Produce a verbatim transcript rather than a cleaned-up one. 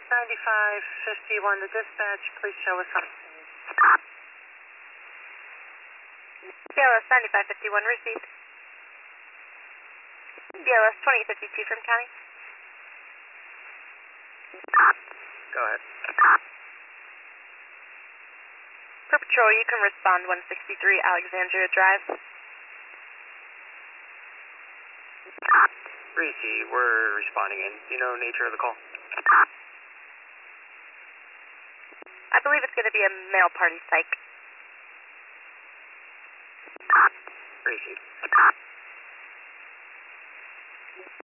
ninety-five fifty-one to dispatch, please show us on. B L S ninety-five fifty-one received. B L S twenty fifty-two from county. Go ahead. For patrol, you can respond one sixty-three Alexandria Drive. Reese, we're responding in. Do you know the nature of the call? I believe it's going to be a male party psych. Reese.